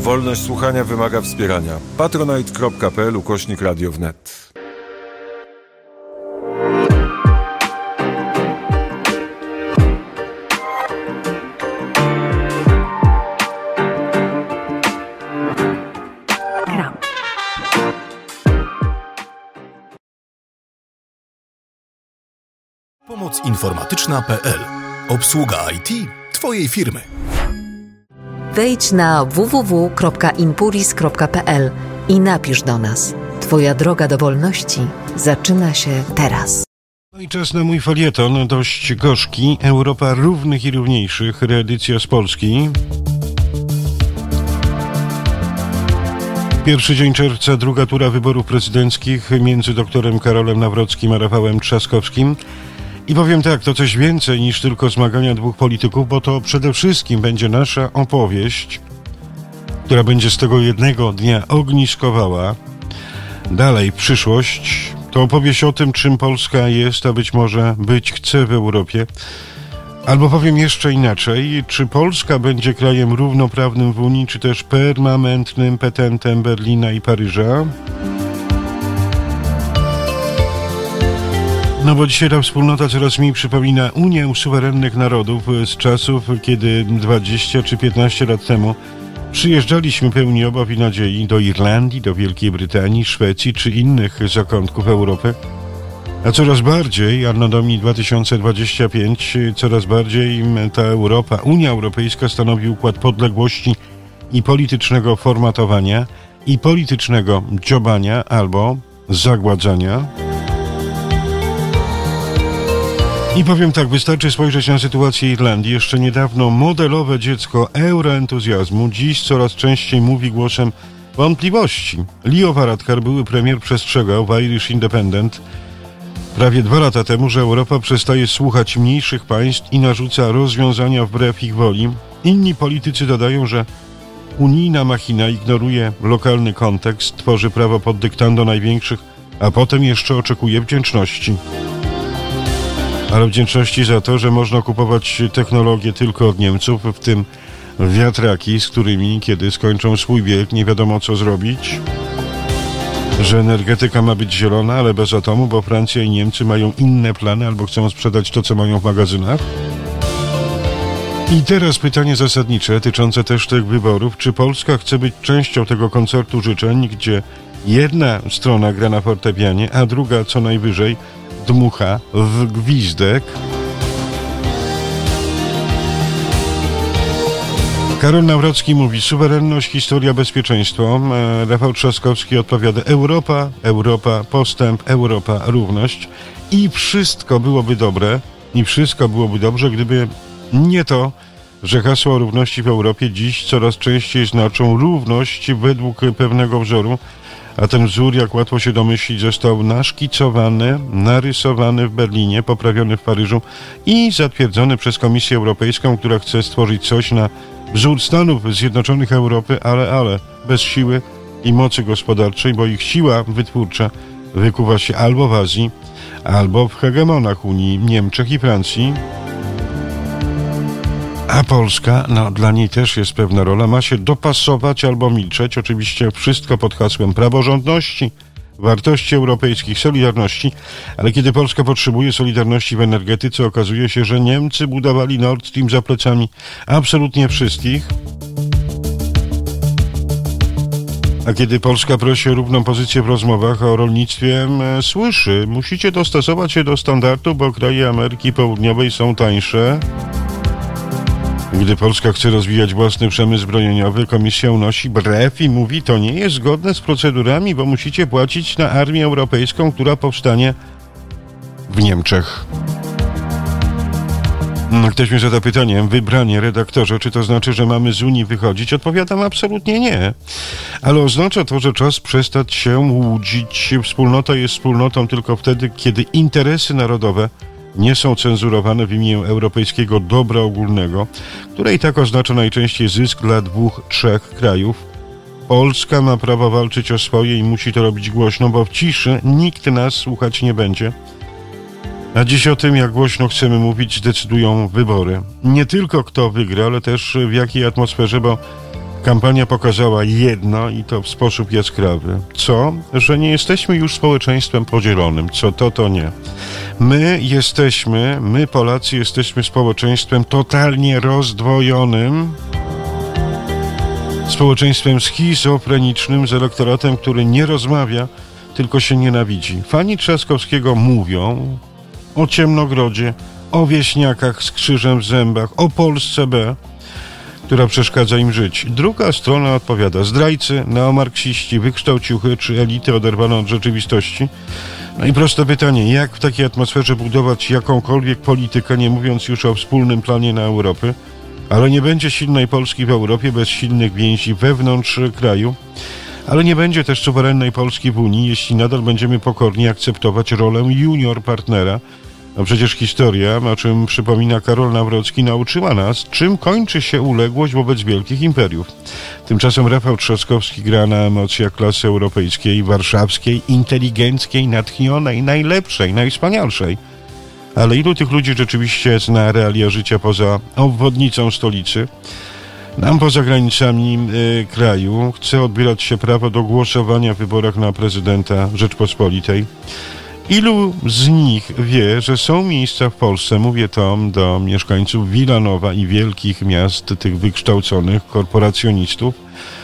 Wolność słuchania wymaga wspierania. patronite.pl/Radio wnet. Pomoc informatyczna.pl. Obsługa IT Twojej firmy. Wejdź na www.impuris.pl i napisz do nas. Twoja droga do wolności zaczyna się teraz. No i czas na mój felieton, dość gorzki. Europa równych i równiejszych, reedycja z Polski. Pierwszy dzień czerwca, druga tura wyborów prezydenckich między doktorem Karolem Nawrockim a Rafałem Trzaskowskim. I powiem tak, to coś więcej niż tylko zmagania dwóch polityków, bo to przede wszystkim będzie nasza opowieść, która będzie z tego jednego dnia ogniskowała dalej przyszłość. To opowieść o tym, czym Polska jest, a być może być chce w Europie. Albo powiem jeszcze inaczej, czy Polska będzie krajem równoprawnym w Unii, czy też permanentnym petentem Berlina i Paryża? No bo dzisiaj ta wspólnota coraz mniej przypomina Unię Suwerennych Narodów z czasów, kiedy 20 czy 15 lat temu przyjeżdżaliśmy pełni obaw i nadziei do Irlandii, do Wielkiej Brytanii, Szwecji czy innych zakątków Europy. A coraz bardziej, Anno Domini 2025, coraz bardziej ta Europa, Unia Europejska stanowi układ podległości i politycznego formatowania i politycznego dziobania albo zagładzania. I powiem tak, wystarczy spojrzeć na sytuację Irlandii. Jeszcze niedawno modelowe dziecko euroentuzjazmu, dziś coraz częściej mówi głosem wątpliwości. Leo Varadkar, były premier, przestrzegał w Irish Independent prawie 2 lata temu, że Europa przestaje słuchać mniejszych państw i narzuca rozwiązania wbrew ich woli. Inni politycy dodają, że unijna machina ignoruje lokalny kontekst, tworzy prawo pod dyktando największych, a potem jeszcze oczekuje wdzięczności. Ale wdzięczności za to, że można kupować technologię tylko od Niemców, w tym wiatraki, z którymi, kiedy skończą swój wiek, nie wiadomo co zrobić. Że energetyka ma być zielona, ale bez atomu, bo Francja i Niemcy mają inne plany albo chcą sprzedać to, co mają w magazynach. I teraz pytanie zasadnicze, tyczące też tych wyborów. Czy Polska chce być częścią tego koncertu życzeń, gdzie jedna strona gra na fortepianie, a druga co najwyżej dmucha w gwizdek? Karol Nawrocki mówi suwerenność, historia, bezpieczeństwo. Rafał Trzaskowski odpowiada Europa, Europa, postęp, Europa, równość. I wszystko byłoby dobre, i wszystko byłoby dobrze, gdyby nie to, że hasła o równości w Europie dziś coraz częściej znaczą równość według pewnego wzoru, a ten wzór, jak łatwo się domyślić, został naszkicowany, narysowany w Berlinie, poprawiony w Paryżu i zatwierdzony przez Komisję Europejską, która chce stworzyć coś na wzór Stanów Zjednoczonych Europy, ale bez siły i mocy gospodarczej, bo ich siła wytwórcza wykuwa się albo w Azji, albo w hegemonach Unii, Niemczech i Francji. A Polska, dla niej też jest pewna rola, ma się dopasować albo milczeć, oczywiście wszystko pod hasłem praworządności, wartości europejskich, solidarności, ale kiedy Polska potrzebuje solidarności w energetyce, okazuje się, że Niemcy budowali Nord Stream za plecami absolutnie wszystkich. A kiedy Polska prosi o równą pozycję w rozmowach o rolnictwie, słyszy, musicie dostosować się do standardu, bo kraje Ameryki Południowej są tańsze. Gdy Polska chce rozwijać własny przemysł zbrojeniowy, Komisja unosi brew i mówi, to nie jest zgodne z procedurami, bo musicie płacić na armię europejską, która powstanie w Niemczech. Ktoś mi zada pytanie, wybranie redaktorze, czy to znaczy, że mamy z Unii wychodzić? Odpowiadam, absolutnie nie. Ale oznacza to, że czas przestać się łudzić. Wspólnota jest wspólnotą tylko wtedy, kiedy interesy narodowe nie są cenzurowane w imię europejskiego dobra ogólnego, które i tak oznacza najczęściej zysk dla 2-3 krajów. Polska ma prawo walczyć o swoje i musi to robić głośno, bo w ciszy nikt nas słuchać nie będzie. A dziś o tym, jak głośno chcemy mówić, decydują wybory. Nie tylko kto wygra, ale też w jakiej atmosferze, bo Kampania pokazała jedno i to w sposób jaskrawy. Co? Że nie jesteśmy już społeczeństwem podzielonym. Co to nie. My Polacy jesteśmy społeczeństwem totalnie rozdwojonym. Społeczeństwem schizofrenicznym z elektoratem, który nie rozmawia, tylko się nienawidzi. Fani Trzaskowskiego mówią o Ciemnogrodzie, o wieśniakach z krzyżem w zębach, o Polsce B, która przeszkadza im żyć. Druga strona odpowiada: zdrajcy, neomarksiści, wykształciuchy czy elity oderwane od rzeczywistości. No i proste pytanie, jak w takiej atmosferze budować jakąkolwiek politykę, nie mówiąc już o wspólnym planie na Europę? Ale nie będzie silnej Polski w Europie bez silnych więzi wewnątrz kraju, ale nie będzie też suwerennej Polski w Unii, jeśli nadal będziemy pokornie akceptować rolę junior partnera. No przecież historia, o czym przypomina Karol Nawrocki, nauczyła nas, czym kończy się uległość wobec wielkich imperiów. Tymczasem Rafał Trzaskowski gra na emocjach klasy europejskiej, warszawskiej, inteligenckiej, natchnionej, najlepszej, najwspanialszej. Ale ilu tych ludzi rzeczywiście zna realia życia poza obwodnicą stolicy? Nam poza granicami kraju chce odbierać się prawo do głosowania w wyborach na prezydenta Rzeczpospolitej. Ilu z nich wie, że są miejsca w Polsce, mówię to do mieszkańców Wilanowa i wielkich miast, tych wykształconych korporacjonistów,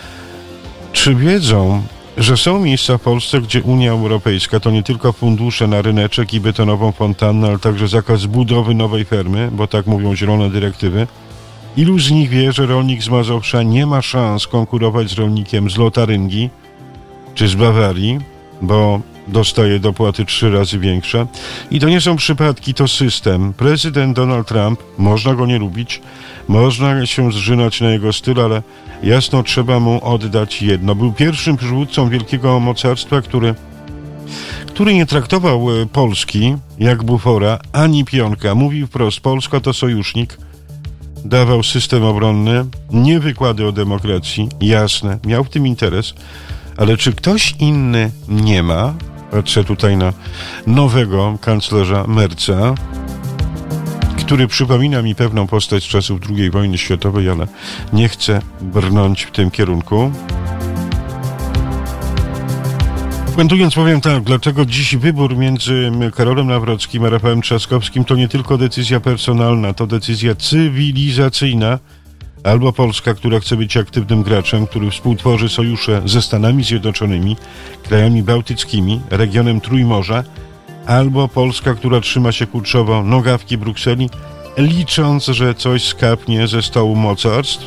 czy wiedzą, że są miejsca w Polsce, gdzie Unia Europejska to nie tylko fundusze na ryneczek i betonową fontannę, ale także zakaz budowy nowej fermy, bo tak mówią zielone dyrektywy? Ilu z nich wie, że rolnik z Mazowsza nie ma szans konkurować z rolnikiem z Lotaryngii czy z Bawarii, bo dostaje dopłaty 3 razy większe? I to nie są przypadki, to system. Prezydent Donald Trump, można go nie lubić, można się zżynać na jego styl, ale jasno trzeba mu oddać jedno. Był pierwszym przywódcą wielkiego mocarstwa, który nie traktował Polski jak bufora, ani pionka. Mówił wprost: Polska to sojusznik. Dawał system obronny, nie wykłady o demokracji, jasne, miał w tym interes. Ale czy ktoś inny nie ma? Patrzę tutaj na nowego kanclerza Merza, który przypomina mi pewną postać z czasów II wojny światowej, ale nie chcę brnąć w tym kierunku. Puentując powiem tak, dlaczego dziś wybór między Karolem Nawrockim a Rafałem Trzaskowskim to nie tylko decyzja personalna, to decyzja cywilizacyjna. Albo Polska, która chce być aktywnym graczem, który współtworzy sojusze ze Stanami Zjednoczonymi, krajami bałtyckimi, regionem Trójmorza, albo Polska, która trzyma się kurczowo nogawki Brukseli, licząc, że coś skapnie ze stołu mocarstw.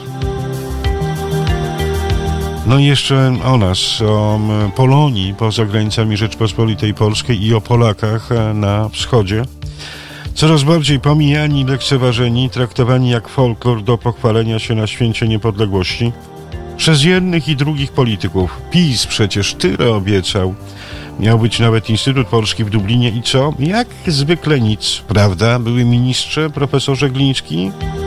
No i jeszcze o nas, o Polonii poza granicami Rzeczpospolitej Polskiej i o Polakach na wschodzie. Coraz bardziej pomijani, lekceważeni, traktowani jak folklor do pochwalenia się na święcie niepodległości przez jednych i drugich polityków. PiS przecież tyle obiecał. Miał być nawet Instytut Polski w Dublinie i co? Jak zwykle nic, prawda? Były ministrze, profesorze Gliński?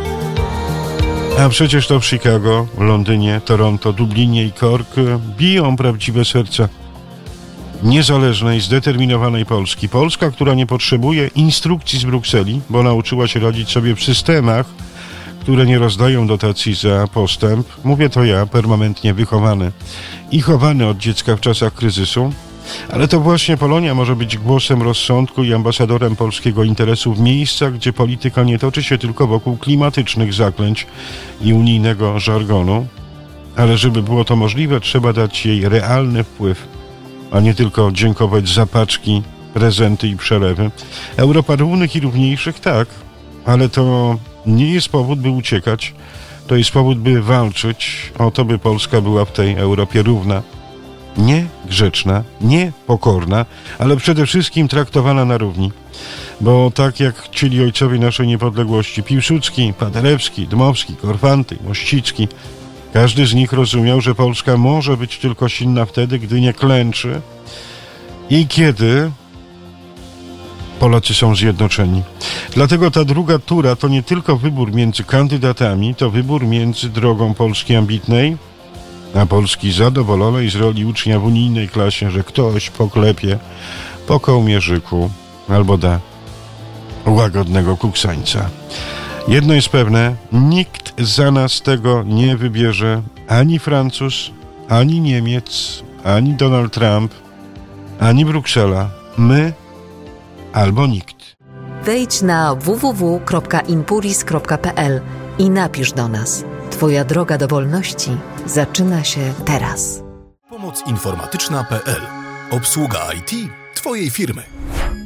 A przecież to w Chicago, Londynie, Toronto, Dublinie i Cork biją prawdziwe serca niezależnej, zdeterminowanej Polski. Polska, która nie potrzebuje instrukcji z Brukseli, bo nauczyła się radzić sobie w systemach, które nie rozdają dotacji za postęp. Mówię to ja, permanentnie wychowany i chowany od dziecka w czasach kryzysu. Ale to właśnie Polonia może być głosem rozsądku i ambasadorem polskiego interesu w miejscach, gdzie polityka nie toczy się tylko wokół klimatycznych zaklęć i unijnego żargonu. Ale żeby było to możliwe, trzeba dać jej realny wpływ, a nie tylko dziękować za paczki, prezenty i przelewy. Europa równych i równiejszych, tak, ale to nie jest powód, by uciekać. To jest powód, by walczyć o to, by Polska była w tej Europie równa. Nie grzeczna, nie pokorna, ale przede wszystkim traktowana na równi. Bo tak jak chcieli ojcowie naszej niepodległości, Piłsudski, Paderewski, Dmowski, Korfanty, Mościcki, każdy z nich rozumiał, że Polska może być tylko silna wtedy, gdy nie klęczy i kiedy Polacy są zjednoczeni. Dlatego ta druga tura to nie tylko wybór między kandydatami, to wybór między drogą Polski ambitnej, a Polski zadowolonej z roli ucznia w unijnej klasie, że ktoś poklepie po kołmierzyku albo da łagodnego kuksańca. Jedno jest pewne, nikt za nas tego nie wybierze ani Francuz, ani Niemiec, ani Donald Trump, ani Bruksela. My albo nikt. Wejdź na www.inpuris.pl i napisz do nas. Twoja droga do wolności zaczyna się teraz. Pomoc informatyczna.pl. Obsługa IT Twojej firmy.